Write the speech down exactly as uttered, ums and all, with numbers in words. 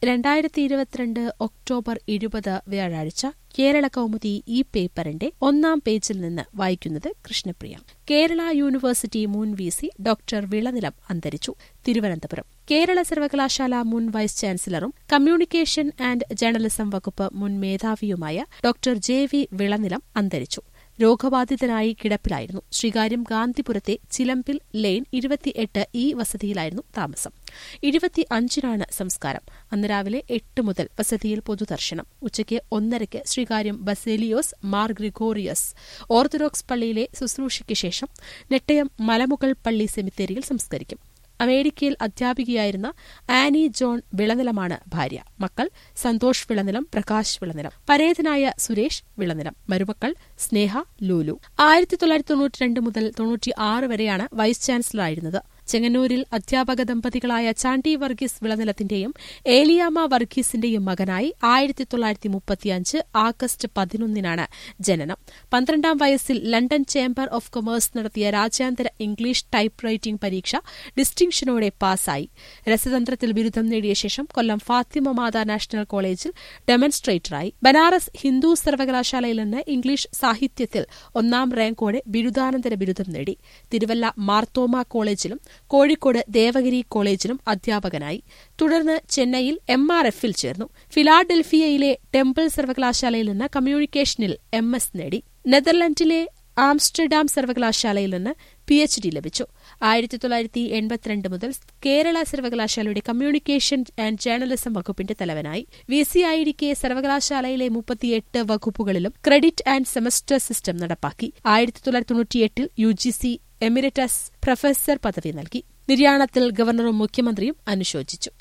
രണ്ടായിരത്തി ഇരുപത്തിരണ്ട് ഒക്ടോബർ ഇരുപത് വ്യാഴാഴ്ച കേരള കൗമുദി ഈ പേപ്പറിന്റെ ഒന്നാം പേജിൽ നിന്ന് വായിക്കുന്നത് കൃഷ്ണപ്രിയ. കേരള യൂണിവേഴ്സിറ്റി മുൻ വി സി ഡോക്ടർ വിളനിലം അന്തരിച്ചു. തിരുവനന്തപുരം. കേരള സർവകലാശാല മുൻ വൈസ് ചാൻസലറും കമ്മ്യൂണിക്കേഷൻ ആൻഡ് ജേർണലിസം വകുപ്പ് മുൻ മേധാവിയുമായ ഡോക്ടർ ജെ വി വിളനിലം അന്തരിച്ചു. രോഗബാധിതനായി കിടപ്പിലായിരുന്നു. ശ്രീകാര്യം ഗാന്ധിപുരത്തെ ചിലമ്പിൽ ലെയ്ൻ ഇരുപത്തിയെട്ട് ഈ വസതിയിലായിരുന്നു താമസം. ഇരുപത്തി അഞ്ചിനാണ് സംസ്കാരം. അന്ന് രാവിലെ എട്ട് മുതൽ വസതിയിൽ പൊതുദർശനം. ഉച്ചയ്ക്ക് ഒന്നരയ്ക്ക് ശ്രീകാര്യം ബസേലിയോസ് മാർ ഗ്രിഗോറിയസ് ഓർത്തഡോക്സ് പള്ളിയിലെ ശുശ്രൂഷയ്ക്ക് ശേഷം നെട്ടയം മലമുകൾ പള്ളി സെമിത്തേരിയിൽ സംസ്കരിക്കും. അമേരിക്കയിൽ അധ്യാപികയായിരുന്ന ആനി ജോൺ വിളനിലമാണ് ഭാര്യ. മക്കൾ സന്തോഷ് വിളനിലം, പ്രകാശ് വിളനിലം, പരേതനായ സുരേഷ് വിളനിലം, മരുമക്കൾ സ്നേഹ, ലൂലു. ആയിരത്തി തൊള്ളായിരത്തി തൊണ്ണൂറ്റി രണ്ട് മുതൽ തൊണ്ണൂറ്റി ആറ് വരെയാണ് വൈസ് ചാൻസലറായിരുന്നത്. ചെങ്ങന്നൂരിൽ അധ്യാപക ദമ്പതികളായ ചാണ്ടി വർഗീസ് വിളനിലത്തിന്റെയും ഏലിയാമ്മ വർഗീസിന്റെയും മകനായി ആയിരത്തി തൊള്ളായിരത്തി മുപ്പത്തിയഞ്ച് ആഗസ്റ്റ് പതിനൊന്നിനാണ് ജനനം. പന്ത്രണ്ടാം വയസ്സിൽ ലണ്ടൻ ചേംബർ ഓഫ് കൊമേഴ്സ് നടത്തിയ രാജ്യാന്തര ഇംഗ്ലീഷ് ടൈപ്പ് റൈറ്റിംഗ് പരീക്ഷ ഡിസ്റ്റിങ്ഷനോടെ പാസായി. രസതന്ത്രത്തിൽ ബിരുദം നേടിയ ശേഷം കൊല്ലം ഫാത്തിമ മാതാ നാഷണൽ കോളേജിൽ ഡെമൺസ്ട്രേറ്ററായി. ബനാറസ് ഹിന്ദു സർവകലാശാലയിൽ നിന്ന് ഇംഗ്ലീഷ് സാഹിത്യത്തിൽ ഒന്നാം റാങ്കോടെ ബിരുദാനന്തര ബിരുദം നേടി. തിരുവല്ല മാർത്തോമ കോളേജിലും കോഴിക്കോട് ദേവഗിരി കോളേജിലും അധ്യാപകനായി. തുടർന്ന് ചെന്നൈയിൽ എം ആർ എഫിൽ ചേർന്നു. ഫിലാഡൽഫിയയിലെ ടെമ്പിൾ സർവകലാശാലയിൽ നിന്ന് കമ്മ്യൂണിക്കേഷനിൽ എം എസ് നേടി. നെതർലൻഡിലെ ആംസ്റ്റർഡാം സർവകലാശാലയിൽ നിന്ന് പി എച്ച് ഡി ലഭിച്ചു. ആയിരത്തി തൊള്ളായിരത്തി എൺപത്തിരണ്ട് മുതൽ കേരള സർവകലാശാലയുടെ കമ്മ്യൂണിക്കേഷൻ ആൻഡ് ജേർണലിസം വകുപ്പിന്റെ തലവനായി. വി സി ആയിരിക്കെ സർവകലാശാലയിലെ മുപ്പത്തിയെട്ട് വകുപ്പുകളിലും ക്രെഡിറ്റ് ആൻഡ് സെമസ്റ്റർ സിസ്റ്റം നടപ്പാക്കി. ആയിരത്തി തൊള്ളായിരത്തി തൊണ്ണൂറ്റിയെട്ടിൽ U G C emeritus professor പദവി നൽകി. നിര്യാണത്തിൽ ഗവർണറും മുഖ്യമന്ത്രിയും അനുശോചിച്ചു.